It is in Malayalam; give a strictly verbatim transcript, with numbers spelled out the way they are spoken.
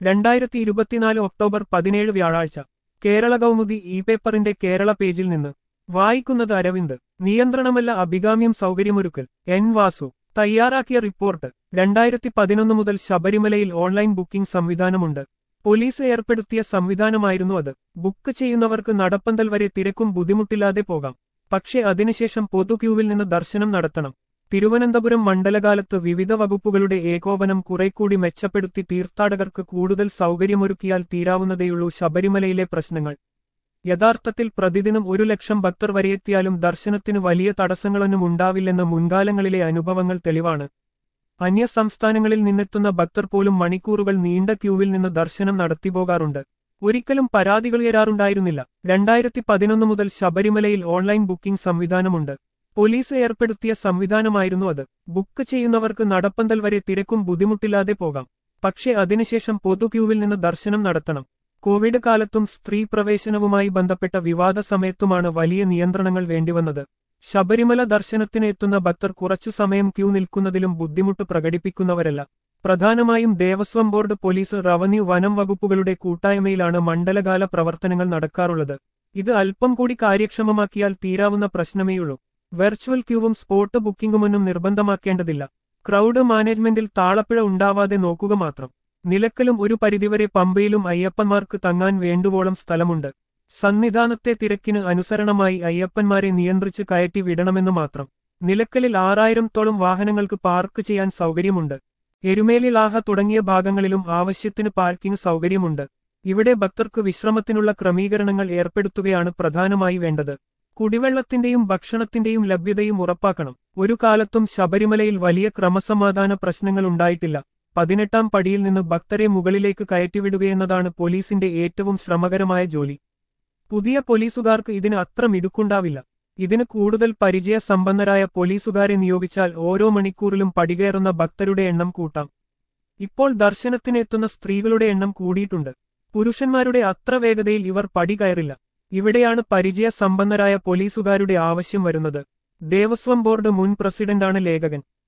രണ്ടായിരത്തി ഇരുപത്തിനാല് ഒക്ടോബർ പതിനേഴ് വ്യാഴാഴ്ച കേരള കൗമുദി ഇ പേപ്പറിന്റെ കേരള പേജിൽ നിന്ന് വായിക്കുന്നത് അരവിന്ദ്. നിയന്ത്രണമല്ല അഭികാമ്യം സൗകര്യമൊരുക്കൽ. എൻ വാസു തയ്യാറാക്കിയ റിപ്പോർട്ട്. രണ്ടായിരത്തി പതിനൊന്ന് മുതൽ ശബരിമലയിൽ ഓൺലൈൻ ബുക്കിംഗ് സംവിധാനമുണ്ട്. പോലീസ് ഏർപ്പെടുത്തിയ സംവിധാനമായിരുന്നു അത്. ബുക്ക് ചെയ്യുന്നവർക്ക് നടപ്പന്തൽ വരെ തിരക്കും ബുദ്ധിമുട്ടില്ലാതെ പോകാം. പക്ഷേ അതിനുശേഷം പൊതു ക്യൂവിൽ നിന്ന് ദർശനം നടത്തണം. തിരുവനന്തപുരം മണ്ഡലകാലത്ത് വിവിധ വകുപ്പുകളുടെ ഏകോപനം കുറേക്കൂടി മെച്ചപ്പെടുത്തി തീർത്ഥാടകർക്ക് കൂടുതൽ സൗകര്യമൊരുക്കിയാൽ തീരാവുന്നതേയുള്ളൂ ശബരിമലയിലെ പ്രശ്നങ്ങൾ. യഥാർത്ഥത്തിൽ പ്രതിദിനം ഒരു ലക്ഷം ഭക്തർ വരെയെത്തിയാലും ദർശനത്തിന് വലിയ തടസ്സങ്ങളൊന്നും ഉണ്ടാവില്ലെന്ന് മുൻകാലങ്ങളിലെ അനുഭവങ്ങൾ തെളിവാണ്. അന്യസംസ്ഥാനങ്ങളിൽ നിന്നെത്തുന്ന ഭക്തർ പോലും മണിക്കൂറുകൾ നീണ്ട ക്യൂവിൽ നിന്ന് ദർശനം നടത്തിപ്പോകാറുണ്ട്. ഒരിക്കലും പരാതികളുയരാറുണ്ടായിരുന്നില്ല. രണ്ടായിരത്തി പതിനൊന്ന് മുതൽ ശബരിമലയിൽ ഓൺലൈൻ ബുക്കിംഗ് സംവിധാനമുണ്ട്. പോലീസ് ഏർപ്പെടുത്തിയ സംവിധാനമായിരുന്നു അത്. ബുക്ക് ചെയ്യുന്നവർക്ക് നടപ്പന്തൽ വരെ തിരക്കും ബുദ്ധിമുട്ടില്ലാതെ പോകാം. പക്ഷേ അതിനുശേഷം പൊതു ക്യൂവിൽ നിന്ന് ദർശനം നടത്തണം. കോവിഡ് കാലത്തും സ്ത്രീ പ്രവേശനവുമായി ബന്ധപ്പെട്ട വിവാദ സമയത്തുമാണ് വലിയ നിയന്ത്രണങ്ങൾ വേണ്ടിവന്നത്. ശബരിമല ദർശനത്തിന് എത്തുന്ന ഭക്തർ കുറച്ചു സമയം ക്യൂ നിൽക്കുന്നതിലും ബുദ്ധിമുട്ട് പ്രകടിപ്പിക്കുന്നവരല്ല. പ്രധാനമായും ദേവസ്വം ബോർഡ്, പോലീസ്, റവന്യൂ, വനം വകുപ്പുകളുടെ കൂട്ടായ്മയിലാണ് മണ്ഡലകാല പ്രവർത്തനങ്ങൾ നടക്കാറുള്ളത്. ഇത് അല്പം കൂടി കാര്യക്ഷമമാക്കിയാൽ തീരാവുന്ന പ്രശ്നമേയുള്ളൂ. വെർച്വൽ ക്യൂവും സ്പോട്ട് ബുക്കിംഗുമൊന്നും നിർബന്ധമാക്കേണ്ടതില്ല. ക്രൗഡ് മാനേജ്മെന്റിൽ താളപ്പിഴ ഉണ്ടാവാതെ നോക്കുക മാത്രം. നിലക്കലും ഒരു പരിധിവരെ പമ്പയിലും അയ്യപ്പന്മാർക്ക് തങ്ങാൻ വേണ്ടുവോളം സ്ഥലമുണ്ട്. സന്നിധാനത്തെ തിരക്കിന് അനുസരണമായി അയ്യപ്പന്മാരെ നിയന്ത്രിച്ച് കയറ്റി വിടണമെന്ന് മാത്രം. നിലക്കലിൽ ആറായിരത്തോളം വാഹനങ്ങൾക്ക് പാർക്ക് ചെയ്യാൻ സൗകര്യമുണ്ട്. എരുമേലി, ലാഹ തുടങ്ങിയ ഭാഗങ്ങളിലും ആവശ്യത്തിന് പാർക്കിംഗ് സൗകര്യമുണ്ട്. ഇവിടെ ഭക്തർക്ക് വിശ്രമത്തിനുള്ള ക്രമീകരണങ്ങൾ ഏർപ്പെടുത്തുകയാണ് പ്രധാനമായി വേണ്ടത്. കുടിവെള്ളത്തിന്റെയും ഭക്ഷണത്തിന്റെയും ലഭ്യതയും ഉറപ്പാക്കണം. ഒരു കാലത്തും ശബരിമലയിൽ വലിയ ക്രമസമാധാന പ്രശ്നങ്ങൾ ഉണ്ടായിട്ടില്ല. പതിനെട്ടാം പടിയിൽ നിന്ന് ഭക്തരെ മുകളിലേക്ക് കയറ്റിവിടുകയെന്നതാണ് പോലീസിന്റെ ഏറ്റവും ശ്രമകരമായ ജോലി. പുതിയ പോലീസുകാർക്ക് ഇതിന് അത്ര മിടുക്കുണ്ടാവില്ല. ഇതിന് കൂടുതൽ പരിചയ സമ്പന്നരായ പോലീസുകാരെ നിയോഗിച്ചാൽ ഓരോ മണിക്കൂറിലും പടികയറുന്ന ഭക്തരുടെ എണ്ണം കൂട്ടാം. ഇപ്പോൾ ദർശനത്തിനെത്തുന്ന സ്ത്രീകളുടെ എണ്ണം കൂടിയിട്ടുണ്ട്. പുരുഷന്മാരുടെ അത്ര വേഗതയിൽ ഇവർ പടി കയറില്ല. ഇവിടെയാണ് പരിചയ സമ്പന്നരായ പോലീസുകാരുടെ ആവശ്യം വരുന്നത്. ദേവസ്വം ബോർഡ് മുൻ പ്രസിഡന്റാണ് ലേഖകൻ.